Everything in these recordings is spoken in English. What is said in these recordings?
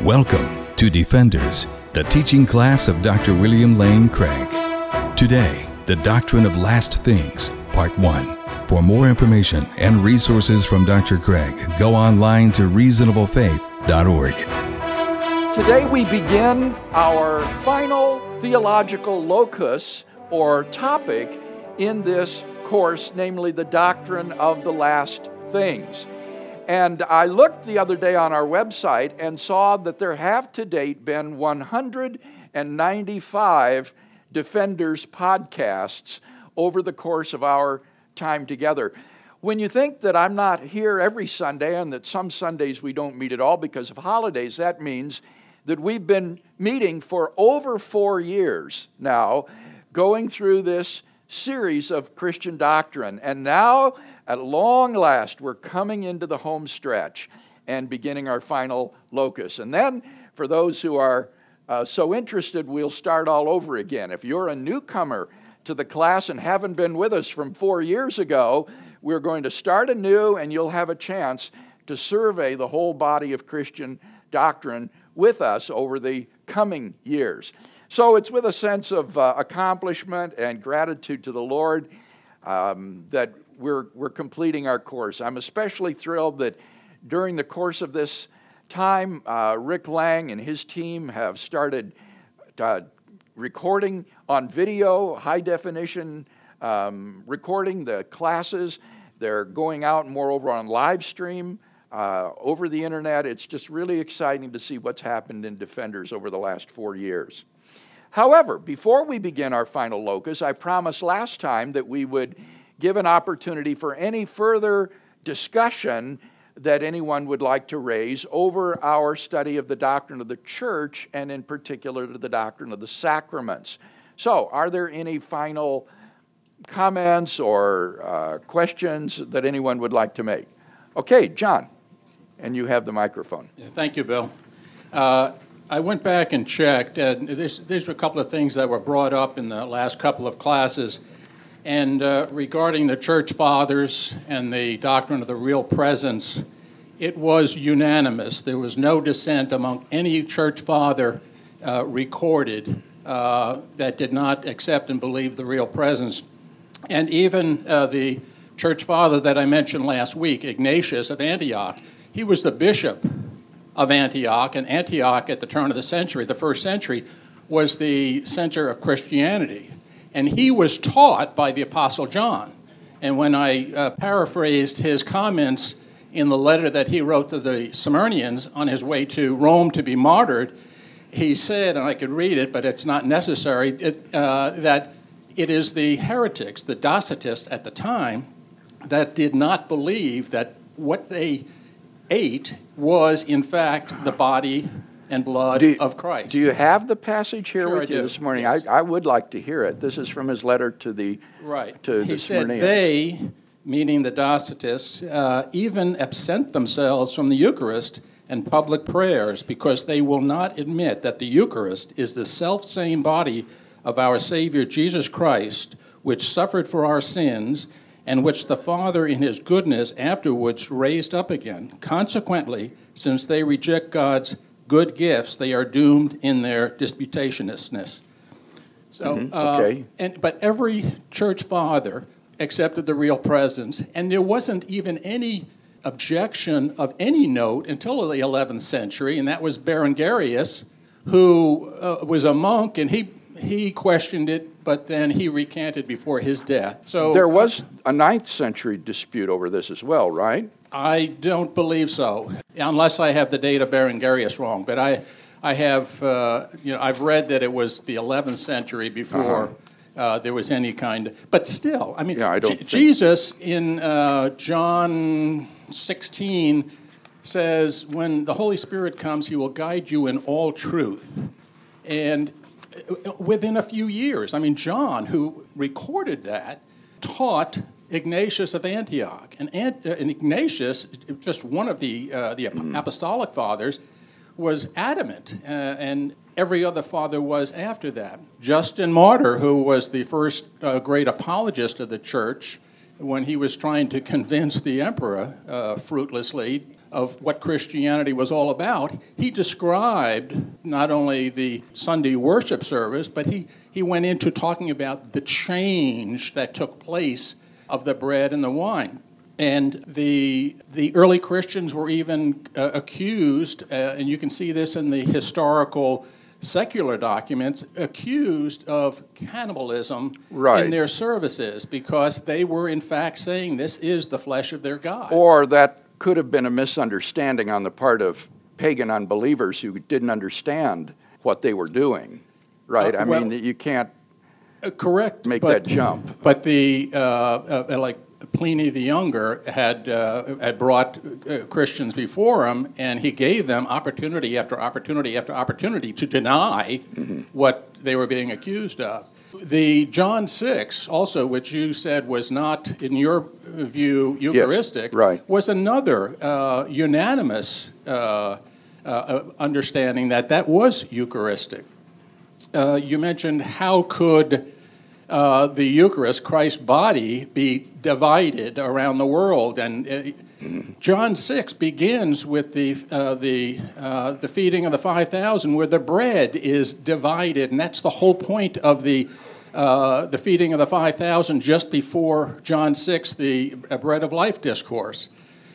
Welcome to Defenders, the teaching class of Dr. William Lane Craig. Today, the Doctrine of Last Things, Part 1. For more information and resources from Dr. Craig, go online to reasonablefaith.org. Today we begin our final theological locus or topic in this course, namely the Doctrine of the Last Things. And I looked the other day on our website and saw that there have to date been 195 Defenders podcasts over the course of our time together. When you think that I'm not here every Sunday and that some Sundays we don't meet at all because of holidays, that means that we've been meeting for over 4 years now, going through this series of Christian doctrine. And now, at long last, we're coming into the home stretch and beginning our final locus. And then, for those who are so interested, we'll start all over again. If you're a newcomer to the class and haven't been with us from 4 years ago, we're going to start anew, and you'll have a chance to survey the whole body of Christian doctrine with us over the coming years. So it's with a sense of accomplishment and gratitude to the Lord that we're completing our course. I'm especially thrilled that during the course of this time, Rick Lang and his team have started recording on video, high definition recording the classes. They're going out moreover on live stream over the internet. It's just really exciting to see what's happened in Defenders over the last 4 years. However, before we begin our final locus, I promised last time that we would give an opportunity for any further discussion that anyone would like to raise over our study of the doctrine of the church, and in particular the doctrine of the sacraments. So, are there any final comments or questions that anyone would like to make? Okay, John, and you have the microphone. Thank you, Bill. I went back and checked, and these were a couple of things that were brought up in the last couple of classes. And regarding the church fathers and the doctrine of the real presence, it was unanimous. There was no dissent among any church father recorded that did not accept and believe the real presence. And even the church father that I mentioned last week, Ignatius of Antioch, he was the bishop of Antioch, and Antioch at the turn of the century, the first century, was the center of Christianity. And he was taught by the Apostle John. And when I paraphrased his comments in the letter that he wrote to the Smyrnians on his way to Rome to be martyred, he said, and I could read it, but it's not necessary, that it is the heretics, the Docetists at the time, that did not believe that what they ate was, in fact, the body and blood of Christ. Do you have the passage here with you this morning? Yes. I would like to hear it. This is from his letter to the He said, they, meaning the Docetists, even absent themselves from the Eucharist and public prayers because they will not admit that the Eucharist is the self-same body of our Savior Jesus Christ, which suffered for our sins and which the Father in his goodness afterwards raised up again. Consequently, since they reject God's good gifts, they are doomed in their disputatiousness. So, but every church father accepted the real presence, and there wasn't even any objection of any note until the 11th century, and that was Berengarius, who was a monk, and he questioned it, but then he recanted before his death. So there was a 9th century dispute over this as well, right? I don't believe so, unless I have the date of Berengarius wrong. But I have, I've read that it was the 11th century before there was any kind of. But still, I mean, Jesus in John 16 says, "When the Holy Spirit comes, He will guide you in all truth." And within a few years, I mean, John, who recorded that, taught Ignatius of Antioch. And Ignatius, just one of the apostolic fathers, was adamant, and every other father was after that. Justin Martyr, who was the first great apologist of the church, when he was trying to convince the emperor fruitlessly of what Christianity was all about, he described not only the Sunday worship service, but he went into talking about the change that took place of the bread and the wine. And the early Christians were even accused, and you can see this in the historical secular documents, accused of cannibalism in their services because they were in fact saying this is the flesh of their God. Or that could have been a misunderstanding on the part of pagan unbelievers who didn't understand what they were doing, right? I mean, you can't correct make that jump. But the like Pliny the Younger had brought Christians before him, and he gave them opportunity after opportunity after opportunity to deny what they were being accused of. The John 6, also, which you said was not, in your view, Eucharistic, was another unanimous understanding that was Eucharistic. You mentioned how could the Eucharist, Christ's body, be divided around the world, and John 6 begins with the feeding of the 5,000, where the bread is divided, and that's the whole point of the feeding of the 5,000. Just before John 6, the bread of life discourse,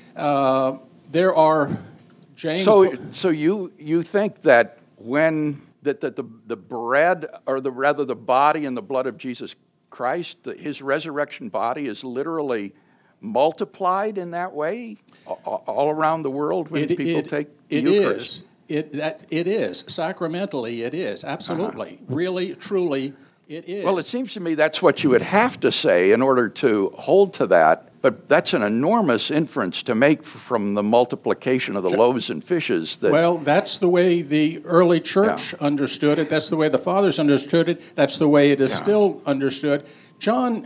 there are James. So you think that when that the bread, or rather the body and the blood of Jesus Christ, his resurrection body, is literally multiplied in that way all around the world when people take the Eucharist? It is. Sacramentally, it is. Absolutely. Really, truly, it is. Well, it seems to me that's what you would have to say in order to hold to that. But that's an enormous inference to make from the multiplication of the loaves and fishes. Well, that's the way the early church understood it. That's the way the fathers understood it. That's the way it is still understood. John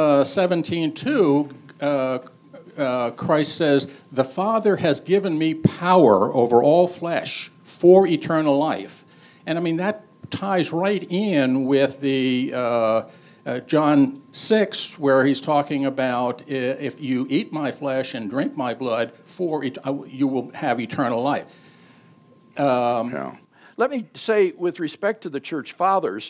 17:2, Christ says, "The Father has given me power over all flesh for eternal life." And I mean, that ties right in with the John 6, where he's talking about if you eat my flesh and drink my blood, you will have eternal life. Let me say, with respect to the Church Fathers,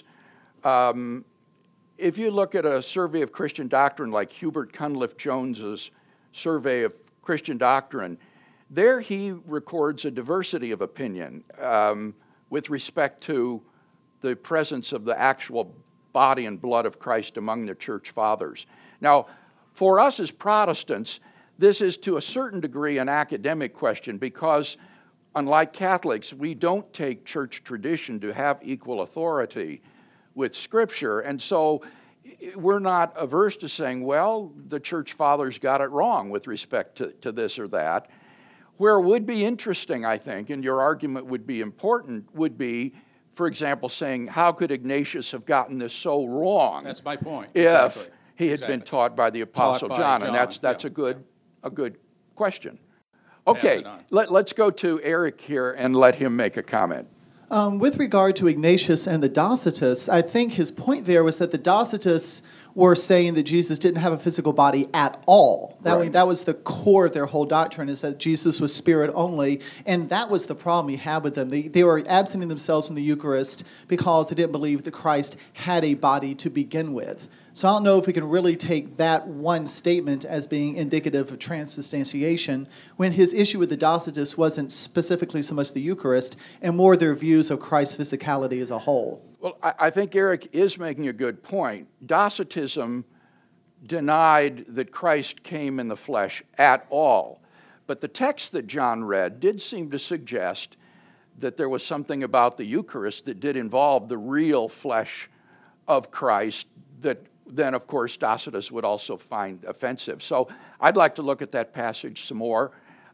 if you look at a survey of Christian doctrine like Hubert Cunliffe Jones's survey of Christian doctrine, there he records a diversity of opinion with respect to the presence of the actual body and blood of Christ among the Church Fathers. Now, for us as Protestants, this is to a certain degree an academic question because, unlike Catholics, we don't take church tradition to have equal authority with Scripture. And so we're not averse to saying, well, the Church Fathers got it wrong with respect to this or that. Where it would be interesting, I think, and your argument would be important, would be, for example, saying, how could Ignatius have gotten this so wrong? That's my point. If he had been taught by the Apostle John. And that's a good question. Okay, let's go to Eric here and let him make a comment. With regard to Ignatius and the Docetists, I think his point there was that the Docetists were saying that Jesus didn't have a physical body at all. That was the core of their whole doctrine, is that Jesus was spirit only, and that was the problem he had with them. They were absenting themselves from the Eucharist because they didn't believe that Christ had a body to begin with. So I don't know if we can really take that one statement as being indicative of transubstantiation, when his issue with the Docetists wasn't specifically so much the Eucharist and more their views of Christ's physicality as a whole. Well, I think Eric is making a good point. Docetism denied that Christ came in the flesh at all. But the text that John read did seem to suggest that there was something about the Eucharist that did involve the real flesh of Christ that then, of course, Docetists would also find offensive. So I'd like to look at that passage some more.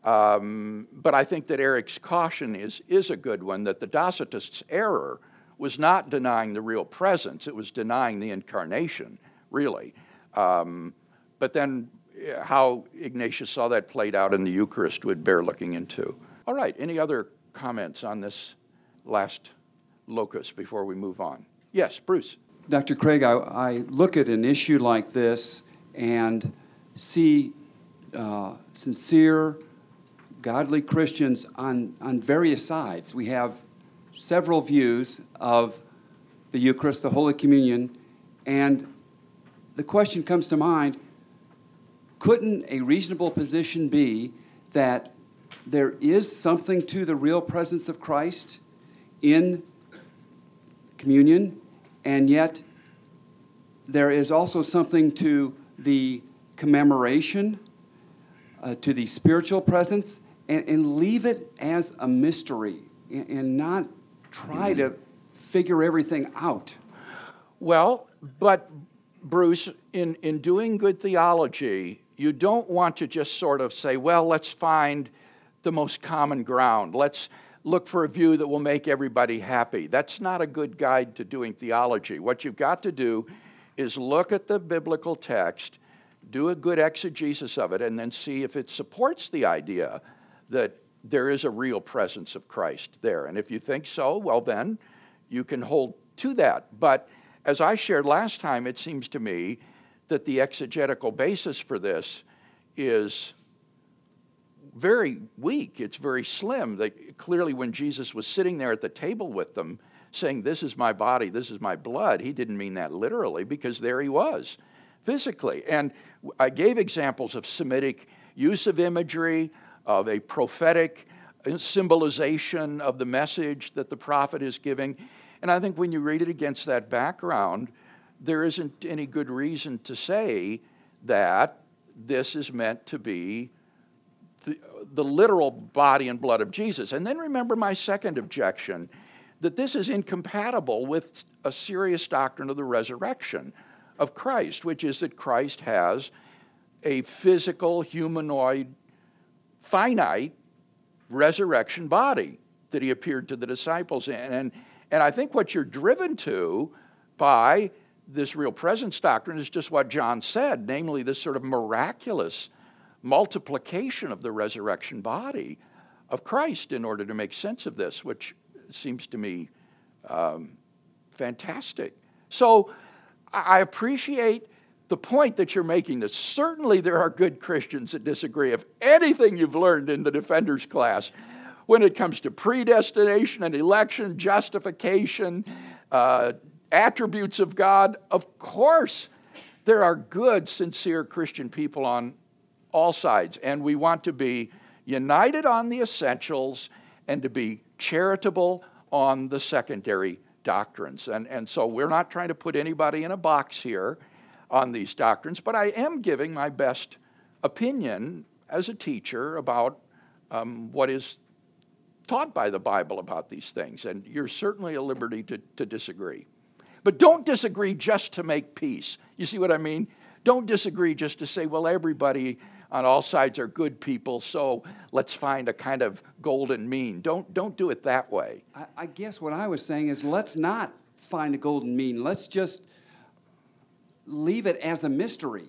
But I think that Eric's caution is a good one, that the Docetists' error was not denying the real presence. It was denying the incarnation, really. But then how Ignatius saw that played out in the Eucharist would bear looking into. All right, any other comments on this last locus before we move on? Yes, Bruce. Dr. Craig, I look at an issue like this and see sincere, godly Christians on various sides. We have several views of the Eucharist, the Holy Communion, and the question comes to mind, couldn't a reasonable position be that there is something to the real presence of Christ in communion, and yet there is also something to the commemoration, to the spiritual presence, and leave it as a mystery and not try to figure everything out? Well, but Bruce, in doing good theology, you don't want to just sort of say, well, let's find the most common ground. Let's look for a view that will make everybody happy. That's not a good guide to doing theology. What you've got to do is look at the biblical text, do a good exegesis of it, and then see if it supports the idea that there is a real presence of Christ there. And if you think so, well then, you can hold to that. But as I shared last time, it seems to me that the exegetical basis for this is very weak. It's very slim. Clearly, when Jesus was sitting there at the table with them, saying, "This is my body, this is my blood," he didn't mean that literally, because there he was, physically. And I gave examples of Semitic use of imagery, of a prophetic symbolization of the message that the prophet is giving. And I think when you read it against that background, there isn't any good reason to say that this is meant to be the literal body and blood of Jesus. And then remember my second objection, that this is incompatible with a serious doctrine of the resurrection of Christ, which is that Christ has a physical, humanoid, finite resurrection body that he appeared to the disciples in. And I think what you're driven to by this real presence doctrine is just what John said, namely this sort of miraculous multiplication of the resurrection body of Christ in order to make sense of this, which seems to me fantastic. So I appreciate the point that you're making, that certainly there are good Christians that disagree. If anything you've learned in the Defenders class, when it comes to predestination and election, justification, attributes of God, of course there are good, sincere Christian people on all sides, and we want to be united on the essentials and to be charitable on the secondary doctrines. And so we're not trying to put anybody in a box here on these doctrines, but I am giving my best opinion as a teacher about what is taught by the Bible about these things, and you're certainly at liberty to disagree. But don't disagree just to make peace. You see what I mean? Don't disagree just to say, well, everybody on all sides are good people, so let's find a kind of golden mean. Don't do it that way. I guess what I was saying is, let's not find a golden mean. Let's just leave it as a mystery.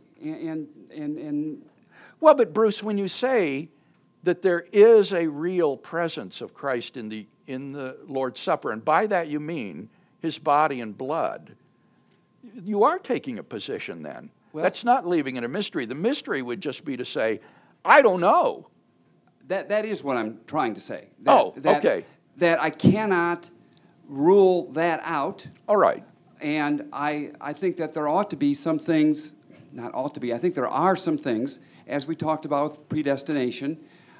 And Well, but Bruce, when you say that there is a real presence of Christ in the Lord's Supper, and by that you mean his body and blood, you are taking a position then. Well, that's not leaving it a mystery. The mystery would just be to say, I don't know. That is what I'm trying to say. Okay. That I cannot rule that out. All right. And I think that there ought to be some things, not ought to be, I think there are some things, as we talked about with predestination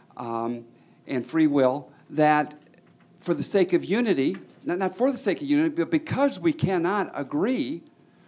and free will, that for the sake of unity, not for the sake of unity, but because we cannot agree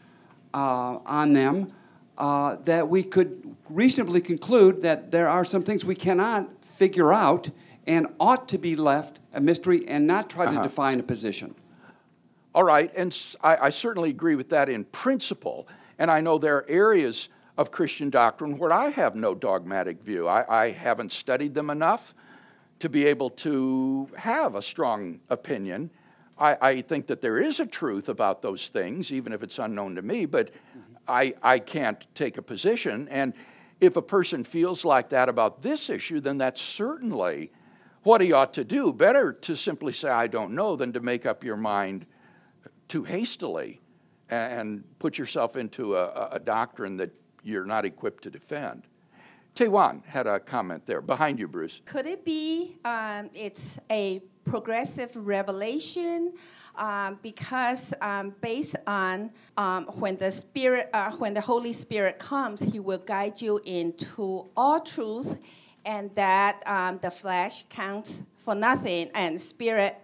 on them, that we could reasonably conclude that there are some things we cannot figure out and ought to be left a mystery and not try to define a position. All right, and I certainly agree with that in principle, and I know there are areas of Christian doctrine where I have no dogmatic view. I haven't studied them enough to be able to have a strong opinion. I think that there is a truth about those things, even if it's unknown to me, but I can't take a position. And if a person feels like that about this issue, then that's certainly what he ought to do. Better to simply say, I don't know, than to make up your mind too hastily and put yourself into a doctrine that you're not equipped to defend. Taewon had a comment there. Behind you, Bruce. Could it be it's a progressive revelation because based on when the Holy Spirit comes, He will guide you into all truth, and that the flesh counts for nothing, and spirit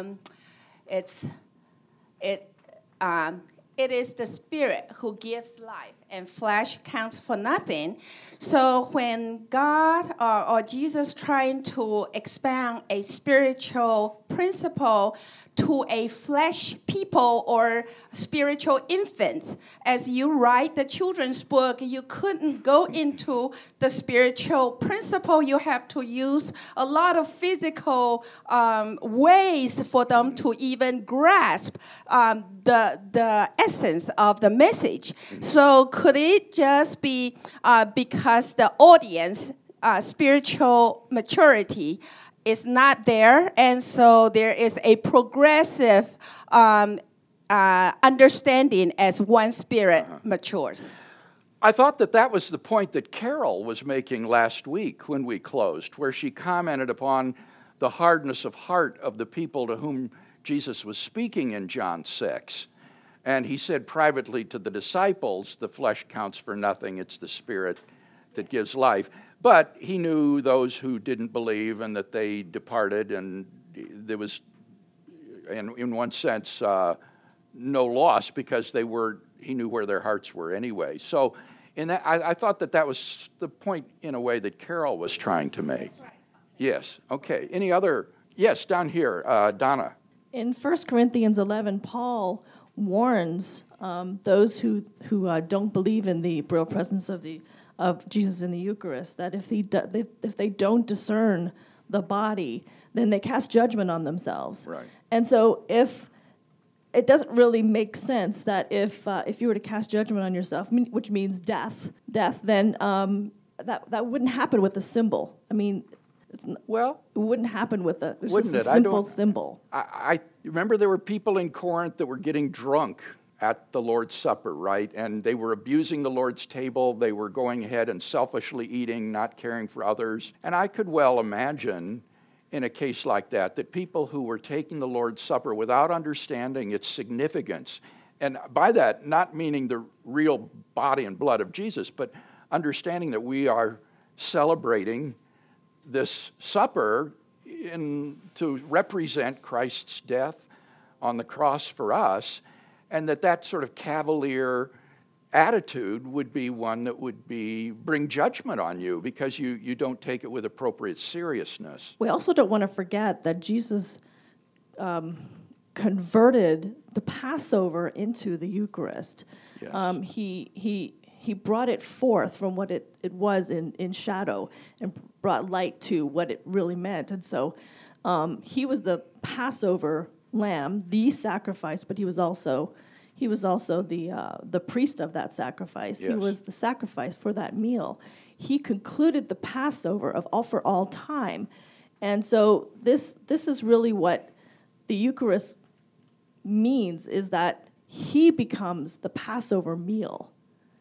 it is the Spirit who gives life, and flesh counts for nothing. So when God or Jesus trying to expound a spiritual principle to a flesh people or spiritual infants, as you write the children's book, you couldn't go into the spiritual principle. You have to use a lot of physical ways for them to even grasp the essence of the message. So could it just be because the audience spiritual maturity is not there, and so there is a progressive understanding as one spirit matures? I thought that was the point that Carol was making last week when we closed, where she commented upon the hardness of heart of the people to whom Jesus was speaking in John 6. And he said privately to the disciples, the flesh counts for nothing, it's the Spirit that gives life. But he knew those who didn't believe and that they departed, and there was, in one sense, no loss because he knew where their hearts were anyway. So in that, I thought that was the point in a way that Carol was trying to make. That's right. Yes, okay. Any other? Yes, down here, Donna. In 1 Corinthians 11, Paul warns those who don't believe in the real presence of Jesus in the Eucharist, that if they don't discern the body, then they cast judgment on themselves. Right. And so if it doesn't really make sense that if you were to cast judgment on yourself, which means death, then that wouldn't happen with a symbol. I mean, it wouldn't happen with it's just a simple symbol. I remember there were people in Corinth that were getting drunk at the Lord's Supper, right? And they were abusing the Lord's table. They were going ahead and selfishly eating, not caring for others. And I could well imagine in a case like that people who were taking the Lord's Supper without understanding its significance, and by that, not meaning the real body and blood of Jesus, but understanding that we are celebrating this supper to represent Christ's death on the cross for us, and that sort of cavalier attitude would be one that would bring judgment on you because you don't take it with appropriate seriousness. We also don't want to forget that Jesus converted the Passover into the Eucharist. Yes. He brought it forth from what it was in shadow and brought light to what it really meant. And so he was the Passover lamb, the sacrifice, but he was also the priest of that sacrifice. Yes. He was the sacrifice for that meal. He concluded the Passover for all time. And so this is really what the Eucharist means, is that he becomes the Passover meal.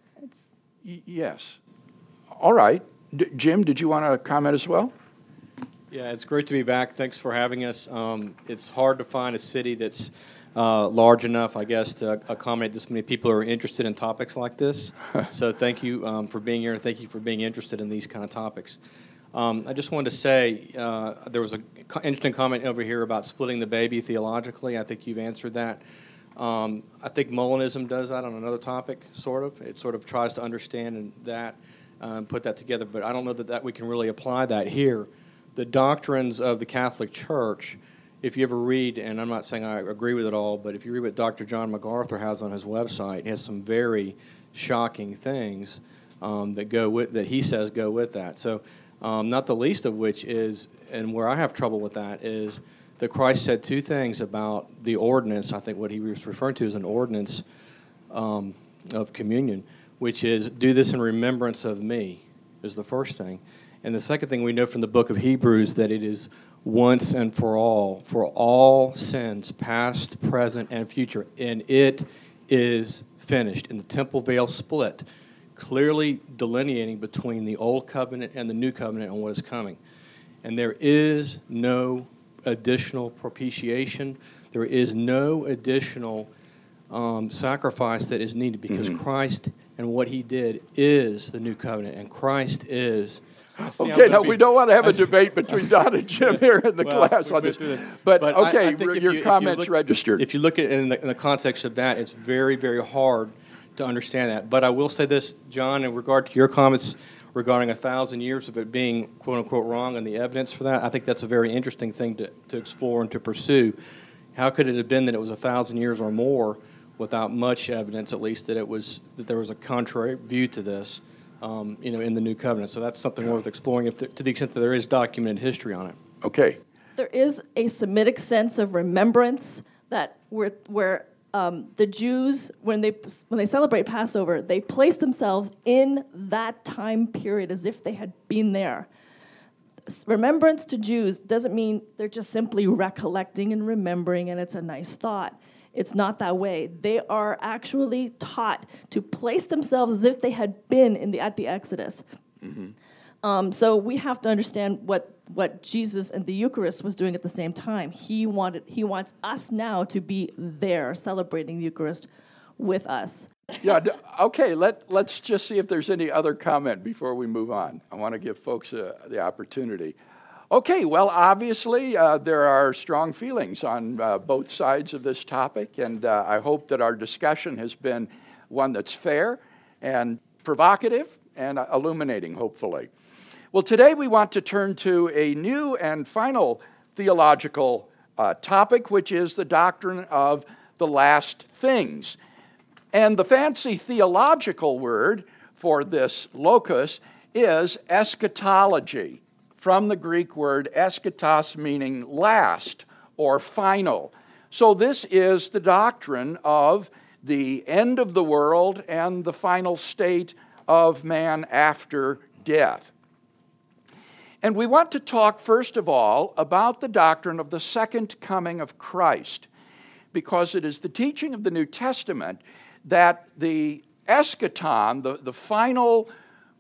Yes. All right. Jim, did you want to comment as well? Yeah, it's great to be back. Thanks for having us. It's hard to find a city that's large enough, I guess, to accommodate this many people who are interested in topics like this. So thank you for being here, and thank you for being interested in these kind of topics. I just wanted to say there was an interesting comment over here about splitting the baby theologically. I think you've answered that. I think Molinism does that on another topic, sort of. It sort of tries to understand that and put that together, but I don't know that we can really apply that here. The doctrines of the Catholic Church, if you ever read, and I'm not saying I agree with it all, but if you read what Dr. John MacArthur has on his website, he has some very shocking things that he says go with that. So not the least of which is, and where I have trouble with that, is that Christ said two things about the ordinance. I think what he was referring to is an ordinance of communion, which is, do this in remembrance of me, is the first thing. And the second thing we know from the book of Hebrews, that it is once and for all sins, past, present, and future. And it is finished. And the temple veil split. clearly delineating between the Old Covenant and the New Covenant and what is coming. And there is no additional propitiation. There is no additional sacrifice that is needed, because Christ and what he did is the New Covenant, and Christ is... Okay, now we don't want to have a debate between Don and Jim here in the class on this. But okay, I think your comments registered. If you look at it in the context of that, it's very, very hard to understand that. But I will say this, John, in regard to your comments regarding 1,000 years of it being quote-unquote wrong and the evidence for that, I think that's a very interesting thing to explore and to pursue. How could it have been that it was 1,000 years or more without much evidence, at least, that there was a contrary view to this? In the New Covenant. So that's something worth exploring to the extent that there is documented history on it. Okay. There is a Semitic sense of remembrance that where the Jews, when they celebrate Passover, they place themselves in that time period as if they had been there. Remembrance to Jews doesn't mean they're just simply recollecting and remembering and it's a nice thought. It's not that way. They are actually taught to place themselves as if they had been at the Exodus. So we have to understand what Jesus and the Eucharist was doing at the same time. He wants us now to be there celebrating the Eucharist with us. Yeah. Okay. Let's just see if there's any other comment before we move on. I want to give folks the opportunity. Okay, well, obviously, there are strong feelings on both sides of this topic, and I hope that our discussion has been one that's fair and provocative and illuminating, hopefully. Well, today we want to turn to a new and final theological topic, which is the doctrine of the last things. And the fancy theological word for this locus is eschatology, from the Greek word eschatos, meaning last or final. So this is the doctrine of the end of the world and the final state of man after death. And we want to talk, first of all, about the doctrine of the second coming of Christ, because it is the teaching of the New Testament that the eschaton, the final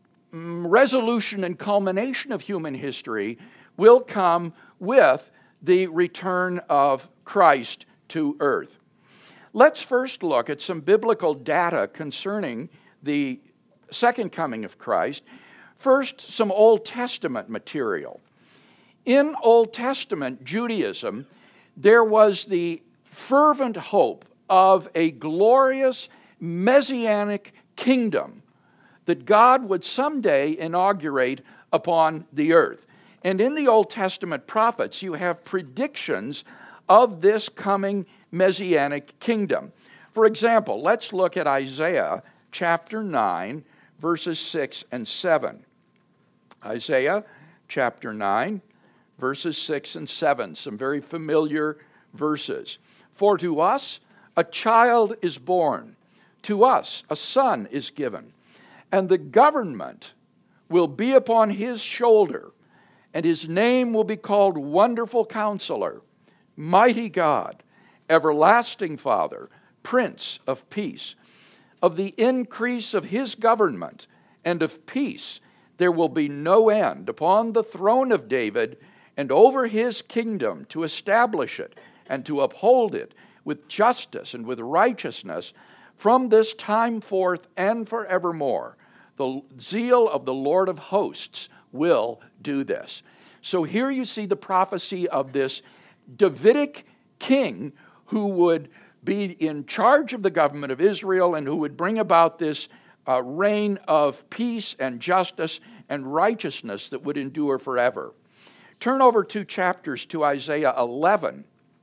resolution and culmination of human history, will come with the return of Christ to earth. Let's first look at some biblical data concerning the second coming of Christ. First, some Old Testament material. In Old Testament Judaism, there was the fervent hope of a glorious messianic kingdom that God would someday inaugurate upon the earth. And in the Old Testament prophets, you have predictions of this coming messianic kingdom. For example, let's look at Isaiah chapter 9, verses 6 and 7. Isaiah chapter 9, verses 6 and 7, some very familiar verses. For to us a child is born, to us a son is given, and the government will be upon his shoulder, and his name will be called Wonderful Counselor, Mighty God, Everlasting Father, Prince of Peace. Of the increase of his government and of peace there will be no end upon the throne of David and over his kingdom, to establish it and to uphold it with justice and with righteousness from this time forth and forevermore. The zeal of the Lord of hosts will do this. So here you see the prophecy of this Davidic king who would be in charge of the government of Israel and who would bring about this reign of peace and justice and righteousness that would endure forever. Turn over 2 chapters to Isaiah 11.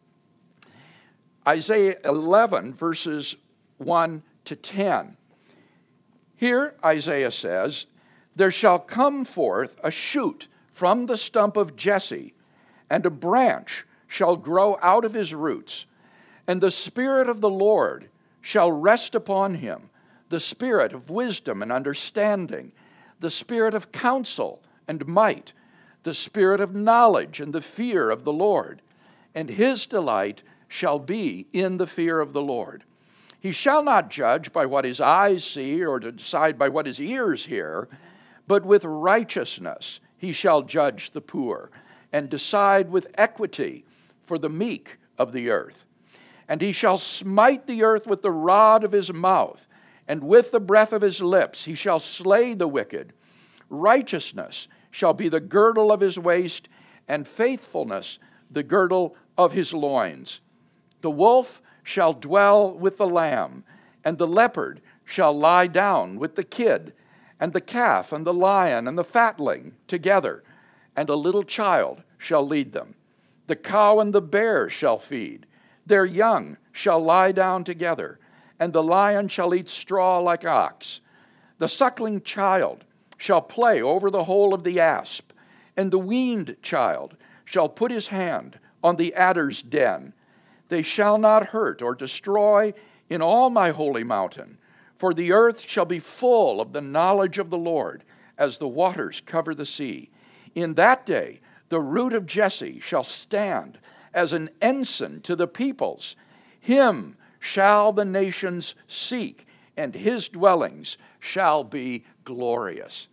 Isaiah 11, verses 1 to 10. Here Isaiah says, "There shall come forth a shoot from the stump of Jesse, and a branch shall grow out of his roots. And the Spirit of the Lord shall rest upon him, the Spirit of wisdom and understanding, the Spirit of counsel and might, the Spirit of knowledge and the fear of the Lord. And his delight shall be in the fear of the Lord. He shall not judge by what his eyes see or to decide by what his ears hear, but with righteousness he shall judge the poor and decide with equity for the meek of the earth. And he shall smite the earth with the rod of his mouth, and with the breath of his lips he shall slay the wicked. Righteousness shall be the girdle of his waist, and faithfulness the girdle of his loins. The wolf shall dwell with the lamb, and the leopard shall lie down with the kid, and the calf and the lion and the fatling together, and a little child shall lead them. The cow and the bear shall feed. Their young shall lie down together, and the lion shall eat straw like ox. The suckling child shall play over the hole of the asp, and the weaned child shall put his hand on the adder's den. They shall not hurt or destroy in all my holy mountain, for the earth shall be full of the knowledge of the Lord, as the waters cover the sea. In that day the root of Jesse shall stand as an ensign to the peoples. Him shall the nations seek, and his dwellings shall be glorious.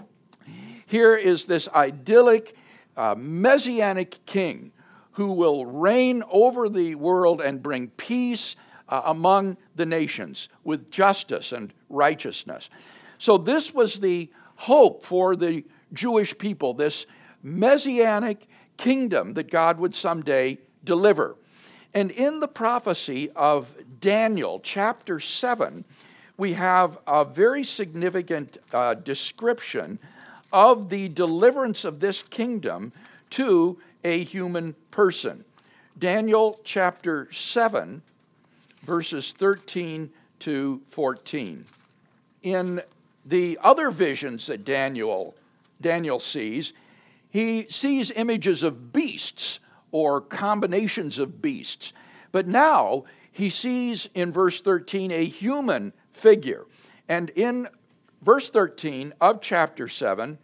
Here is this idyllic messianic king who will reign over the world and bring peace among the nations with justice and righteousness. So this was the hope for the Jewish people, this messianic kingdom that God would someday deliver. And in the prophecy of Daniel, chapter 7, we have a very significant description of the deliverance of this kingdom to a human person. Daniel chapter 7, verses 13 to 14. In the other visions that Daniel sees, he sees images of beasts or combinations of beasts. But now he sees in verse 13 a human figure. And in verse 13 of chapter 7,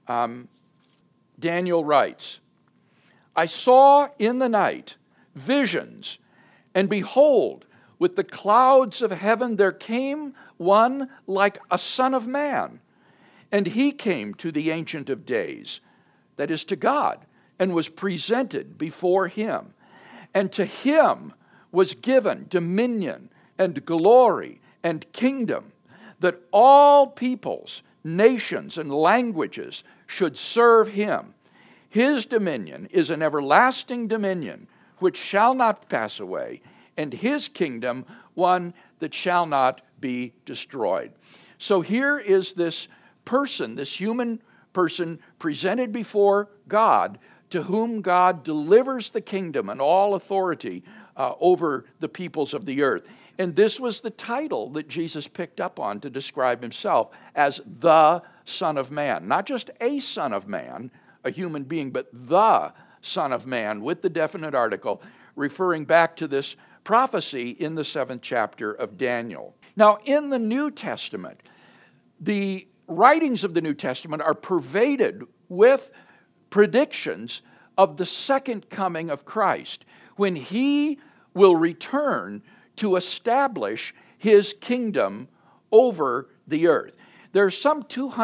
Daniel writes, I saw in the night visions, and behold, with the clouds of heaven there came one like a son of man. And he came to the Ancient of Days, that is to God, and was presented before him. And to him was given dominion and glory and kingdom, that all peoples, nations, and languages should serve him. His dominion is an everlasting dominion which shall not pass away, and his kingdom one that shall not be destroyed. So here is this person, this human person presented before God, to whom God delivers the kingdom and all authority over the peoples of the earth. And this was the title that Jesus picked up on to describe himself as the Son of Man. Not just a Son of Man, a human being, but the Son of Man, with the definite article, referring back to this prophecy in the 7th chapter of Daniel. Now, in the New Testament, the writings of the New Testament are pervaded with predictions of the second coming of Christ, when he will return to establish his kingdom over the earth. There are some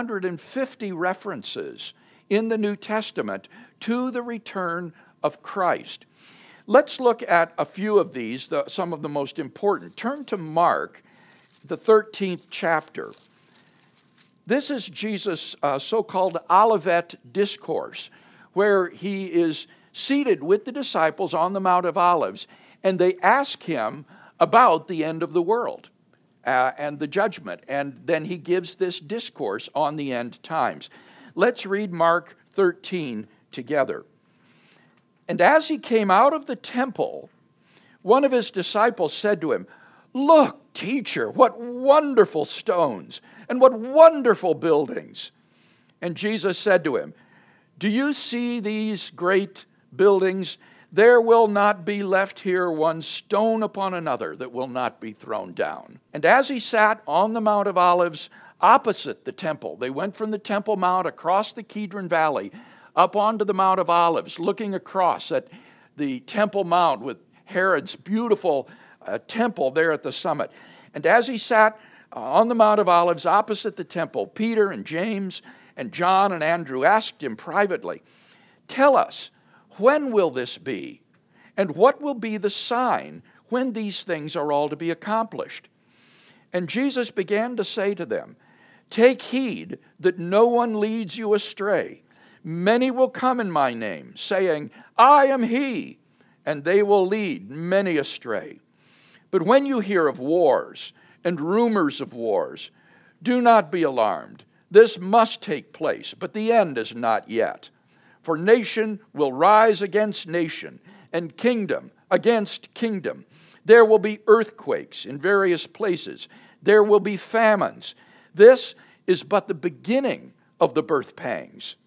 250 references in the New Testament to the return of Christ. Let's look at a few of these, some of the most important. Turn to Mark, the 13th chapter. This is Jesus' so-called Olivet Discourse, where he is seated with the disciples on the Mount of Olives, and they ask him about the end of the world and the judgment. And then he gives this discourse on the end times. Let's read Mark 13 together. And as he came out of the temple, one of his disciples said to him, "Look, teacher, what wonderful stones, and what wonderful buildings." And Jesus said to him, "Do you see these great buildings? There will not be left here one stone upon another that will not be thrown down." And as he sat on the Mount of Olives opposite the temple, they went from the Temple Mount across the Kidron Valley up onto the Mount of Olives, looking across at the Temple Mount with Herod's beautiful temple there at the summit. And as he sat on the Mount of Olives opposite the temple, Peter and James and John and Andrew asked him privately, "Tell us, when will this be? And what will be the sign when these things are all to be accomplished?" And Jesus began to say to them, "Take heed that no one leads you astray. Many will come in my name, saying, 'I am he,' and they will lead many astray. But when you hear of wars and rumors of wars, do not be alarmed. This must take place, but the end is not yet. For nation will rise against nation, and kingdom against kingdom. There will be earthquakes in various places. There will be famines. This is but the beginning of the birth pangs.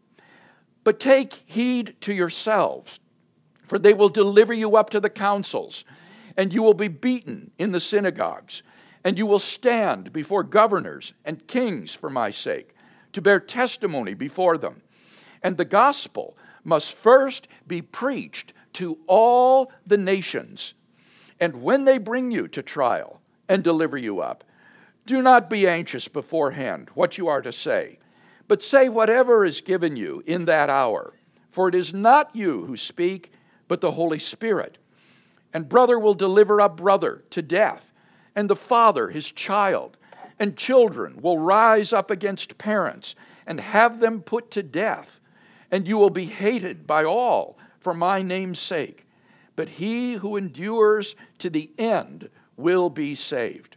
But take heed to yourselves, for they will deliver you up to the councils, and you will be beaten in the synagogues, and you will stand before governors and kings for my sake, to bear testimony before them. And the gospel must first be preached to all the nations. And when they bring you to trial and deliver you up, do not be anxious beforehand what you are to say, but say whatever is given you in that hour. For it is not you who speak, but the Holy Spirit. And brother will deliver up brother to death, and the father his child. And children will rise up against parents and have them put to death. And you will be hated by all for my name's sake. But he who endures to the end will be saved.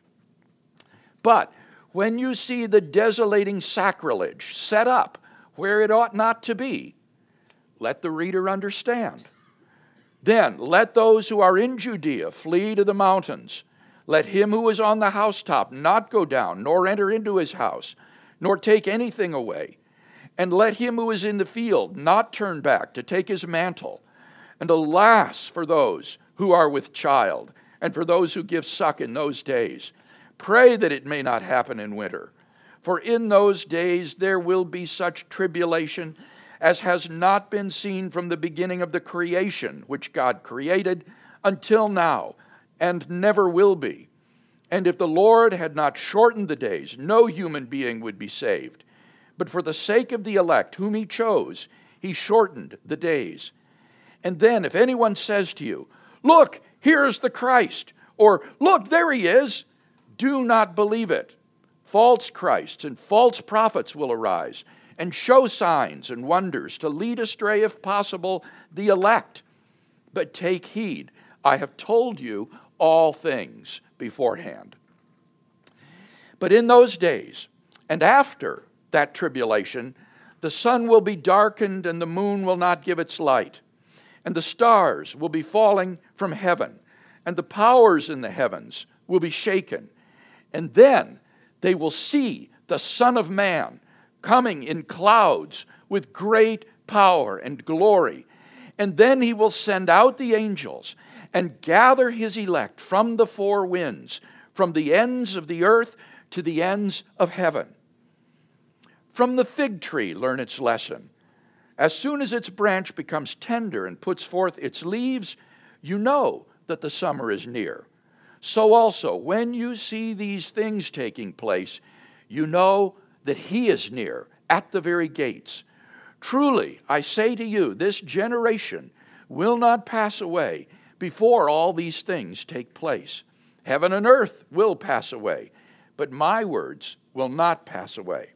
But when you see the desolating sacrilege set up where it ought not to be, let the reader understand. Then let those who are in Judea flee to the mountains. Let him who is on the housetop not go down, nor enter into his house, nor take anything away. And let him who is in the field not turn back to take his mantle. And alas for those who are with child, and for those who give suck in those days. Pray that it may not happen in winter. For in those days there will be such tribulation as has not been seen from the beginning of the creation which God created until now, and never will be. And if the Lord had not shortened the days, no human being would be saved. But for the sake of the elect whom he chose, he shortened the days. And then if anyone says to you, "Look, here is the Christ," or "Look, there he is," do not believe it. False Christs and false prophets will arise and show signs and wonders to lead astray, if possible, the elect. But take heed, I have told you all things beforehand. But in those days, and after that tribulation, the sun will be darkened and the moon will not give its light, and the stars will be falling from heaven, and the powers in the heavens will be shaken. And then they will see the Son of Man coming in clouds with great power and glory. And then he will send out the angels and gather his elect from the four winds, from the ends of the earth to the ends of heaven. From the fig tree learn its lesson. As soon as its branch becomes tender and puts forth its leaves, you know that the summer is near. So also, when you see these things taking place, you know that he is near, at the very gates. Truly, I say to you, this generation will not pass away before all these things take place. Heaven and earth will pass away, but my words will not pass away.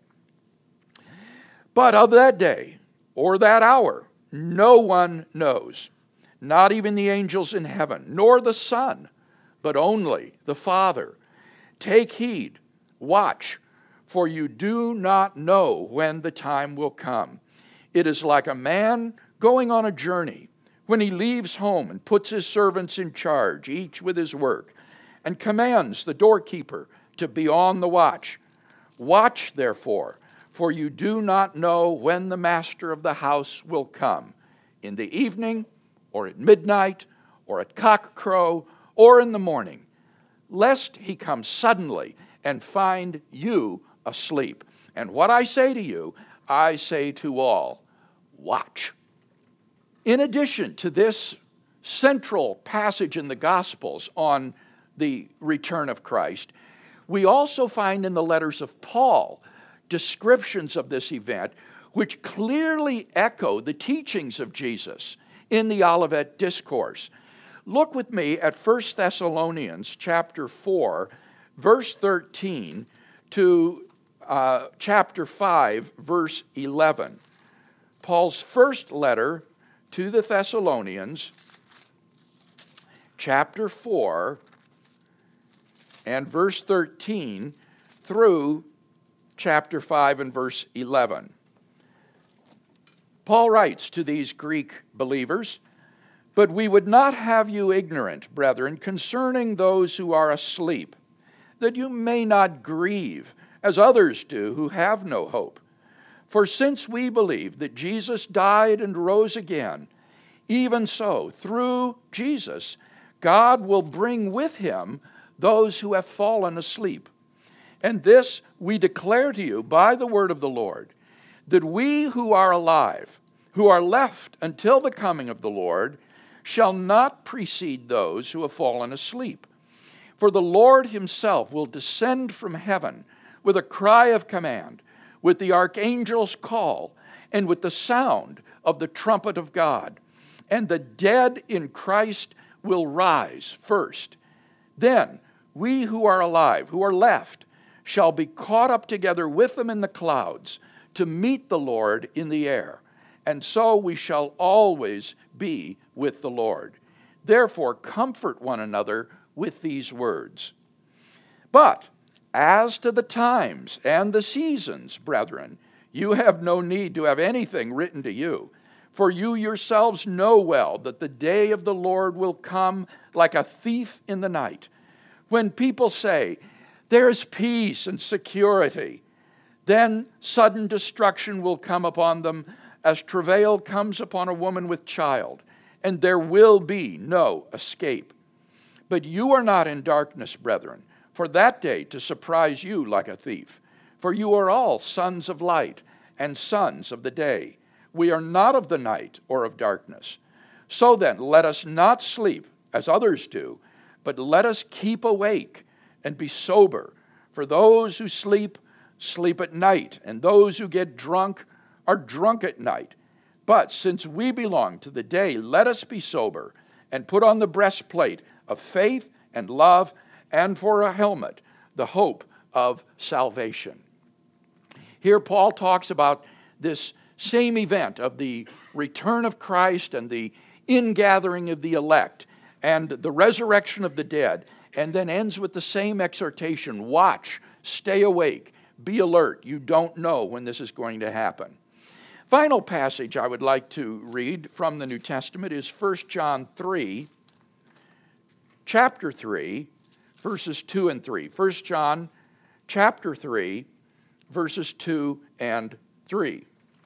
But of that day, or that hour, no one knows, not even the angels in heaven, nor the Son, but only the Father. Take heed, watch, for you do not know when the time will come. It is like a man going on a journey, when he leaves home and puts his servants in charge, each with his work, and commands the doorkeeper to be on the watch. Watch, therefore, for you do not know when the master of the house will come, in the evening, or at midnight, or at cockcrow, or in the morning, lest he come suddenly and find you asleep. And what I say to you, I say to all, watch. In addition to this central passage in the Gospels on the return of Christ, we also find in the letters of Paul descriptions of this event which clearly echo the teachings of Jesus in the Olivet Discourse. Look with me at 1 Thessalonians chapter 4, verse 13 to chapter 5, verse 11. Paul's first letter to the Thessalonians, chapter 4, and verse 13 through chapter 5 and verse 11. Paul writes to these Greek believers, "But we would not have you ignorant, brethren, concerning those who are asleep, that you may not grieve, as others do who have no hope. For since we believe that Jesus died and rose again, even so, through Jesus, God will bring with him those who have fallen asleep. And this we declare to you by the word of the Lord, that we who are alive, who are left until the coming of the Lord, shall not precede those who have fallen asleep. For the Lord himself will descend from heaven with a cry of command, with the archangel's call, and with the sound of the trumpet of God. And the dead in Christ will rise first. Then we who are alive, who are left, shall be caught up together with them in the clouds to meet the Lord in the air. And so we shall always be with the Lord. Therefore, comfort one another with these words. But as to the times and the seasons, brethren, you have no need to have anything written to you. For you yourselves know well that the day of the Lord will come like a thief in the night. When people say, there is peace and security, then sudden destruction will come upon them as travail comes upon a woman with child, and there will be no escape. But you are not in darkness, brethren, for that day to surprise you like a thief. For you are all sons of light and sons of the day. We are not of the night or of darkness. So then, let us not sleep as others do, but let us keep awake and be sober. For those who sleep, sleep at night, and those who get drunk are drunk at night. But since we belong to the day, let us be sober and put on the breastplate of faith and love, and for a helmet, the hope of salvation. Here Paul talks about this same event of the return of Christ and the ingathering of the elect and the resurrection of the dead, and then ends with the same exhortation: watch, stay awake, be alert. You don't know when this is going to happen. Final passage I would like to read from the New Testament is 1 John 3, chapter 3, verses 2 and 3. 1 John chapter 3, verses 2 and 3.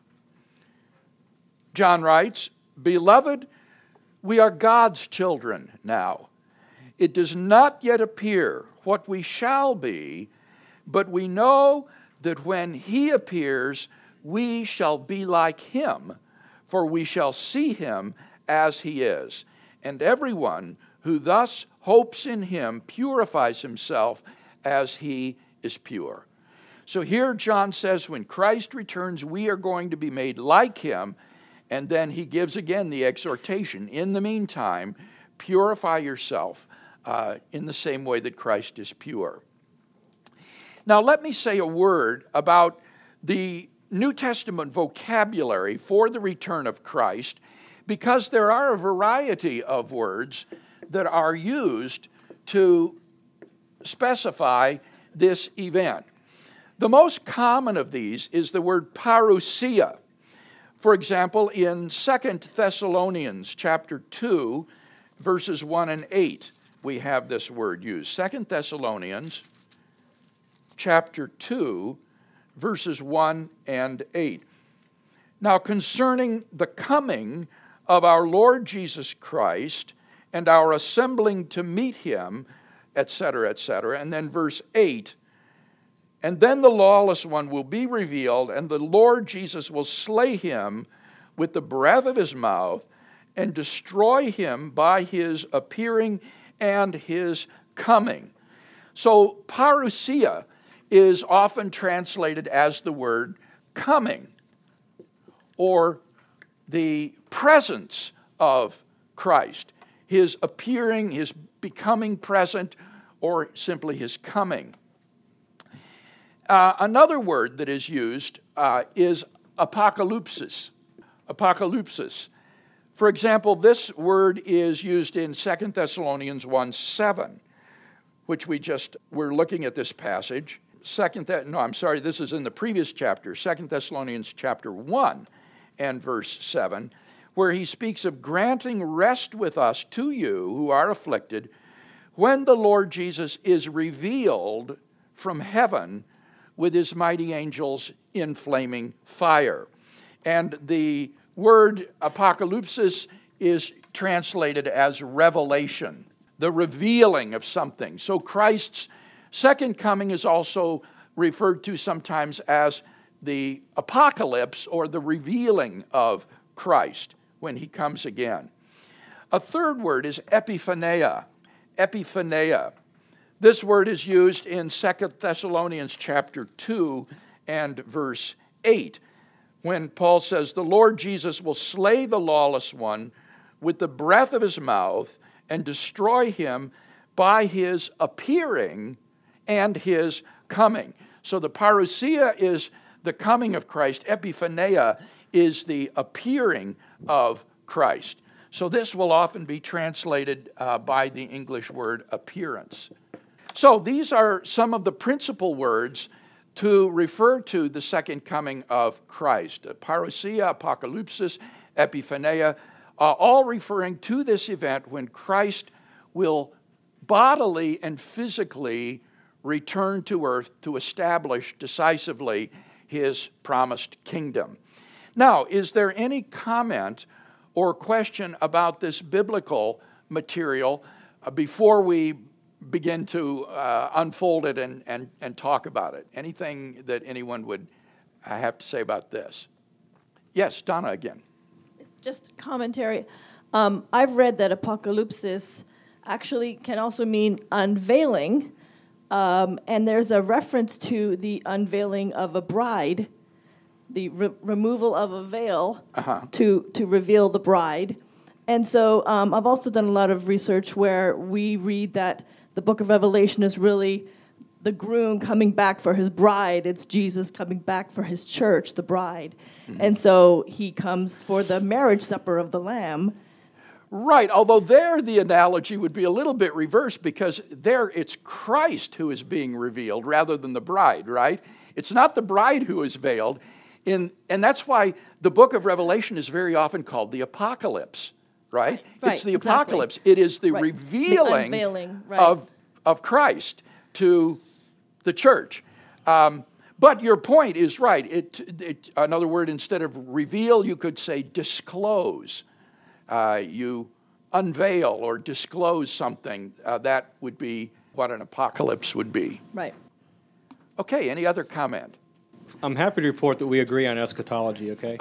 John writes, "Beloved, we are God's children now. It does not yet appear what we shall be, but we know that when he appears, we shall be like him, for we shall see him as he is. And everyone who thus hopes in him purifies himself as he is pure." So here John says when Christ returns, we are going to be made like him. And then he gives again the exhortation, in the meantime, purify yourself in the same way that Christ is pure. Now let me say a word about the New Testament vocabulary for the return of Christ, because there are a variety of words that are used to specify this event. The most common of these is the word parousia. For example, in 2 Thessalonians chapter 2, verses 1 and 8, we have this word used. 2 Thessalonians chapter 2, verses 1 and 8. Now, concerning the coming of our Lord Jesus Christ and our assembling to meet him, etc., etc. And then verse 8, "And then the lawless one will be revealed, and the Lord Jesus will slay him with the breath of his mouth and destroy him by his appearing and his coming. So parousia is often translated as the word coming, or the presence of Christ, his appearing, his becoming present, or simply his coming. Another word that is used is apocalypsis. Apocalypsis. For example, this word is used in 2 Thessalonians 1:7, which we're looking at this passage. This is in the previous chapter, 2 Thessalonians chapter 1 and verse 7, where he speaks of granting rest with us to you who are afflicted when the Lord Jesus is revealed from heaven with his mighty angels in flaming fire. And the word apocalypsis is translated as revelation, the revealing of something. So Christ's second coming is also referred to sometimes as the apocalypse, or the revealing of Christ when he comes again. A third word is epiphaneia. Epiphaneia. This word is used in 2 Thessalonians chapter 2 and verse 8, when Paul says, the Lord Jesus will slay the lawless one with the breath of his mouth and destroy him by his appearing and his coming. So the parousia is the coming of Christ. Epiphaneia is the appearing of Christ. So this will often be translated by the English word appearance. So these are some of the principal words to refer to the second coming of Christ. Parousia, apocalypsis, epiphaneia, all referring to this event when Christ will bodily and physically return to earth to establish decisively his promised kingdom. Now, is there any comment or question about this biblical material before we begin to unfold it and talk about it? Anything that anyone would have to say about this? Yes, Donna again. Just commentary. I've read that apocalypsis actually can also mean unveiling, and there's a reference to the unveiling of a bride, the removal of a veil to reveal the bride. And so I've also done a lot of research where we read that the book of Revelation is really the groom coming back for his bride. It's Jesus coming back for his church, the bride. Mm-hmm. And so he comes for the marriage supper of the Lamb. Right, although there the analogy would be a little bit reversed, because there it's Christ who is being revealed rather than the bride, right? It's not the bride who is veiled. And that's why the book of Revelation is very often called the apocalypse, right? It's the apocalypse. It is the revealing of Christ to the church. But your point is right. Another word, instead of reveal, you could say disclose. You unveil or disclose something. That would be what an apocalypse would be. Right. Okay, any other comment? I'm happy to report that we agree on eschatology, okay?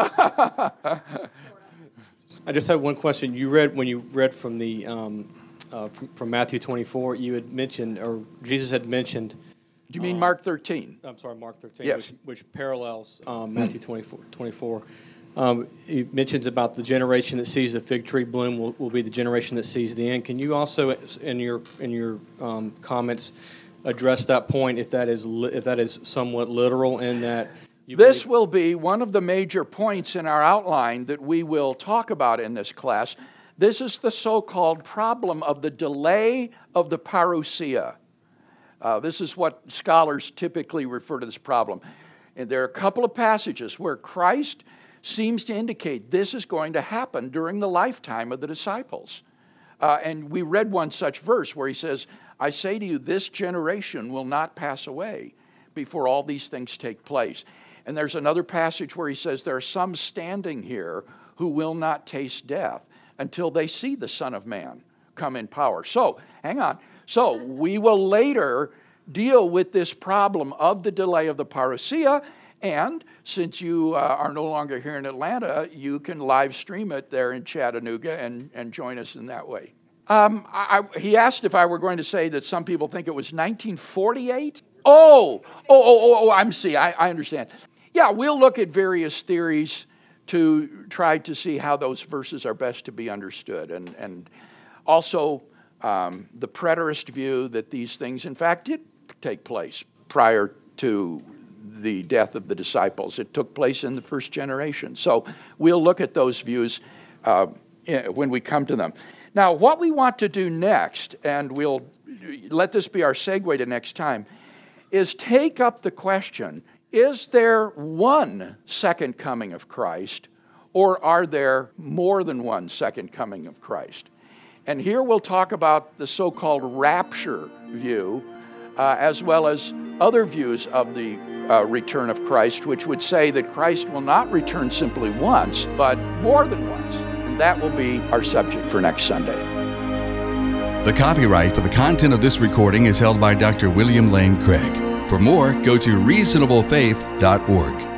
I just have one question. When you read from the from Matthew 24, you had mentioned, or Jesus had mentioned. Do you mean Mark 13? I'm sorry, Mark 13, yes. which parallels Matthew 24. He mentions about the generation that sees the fig tree bloom will be the generation that sees the end. Can you also, in your comments, address that point, if that is somewhat literal, in that this will be one of the major points in our outline that we will talk about in this class. This is the so-called problem of the delay of the parousia. This is what scholars typically refer to this problem. And there are a couple of passages where Christ seems to indicate this is going to happen during the lifetime of the disciples. And we read one such verse where he says, I say to you, this generation will not pass away before all these things take place. And there's another passage where he says, there are some standing here who will not taste death until they see the Son of Man come in power. So, hang on. So, we will later deal with this problem of the delay of the parousia. And since you are no longer here in Atlanta, you can live stream it there in Chattanooga and join us in that way. He asked if I were going to say that some people think it was 1948. I understand. Yeah, we'll look at various theories to try to see how those verses are best to be understood. And also the preterist view that these things, in fact, did take place prior to the death of the disciples. It took place in the first generation. So we'll look at those views when we come to them. Now, what we want to do next, and we'll let this be our segue to next time, is take up the question, is there one second coming of Christ, or are there more than one second coming of Christ? And here we'll talk about the so-called rapture view, as well as other views of the return of Christ, which would say that Christ will not return simply once, but more than once. And that will be our subject for next Sunday. The copyright for the content of this recording is held by Dr. William Lane Craig. For more, go to reasonablefaith.org.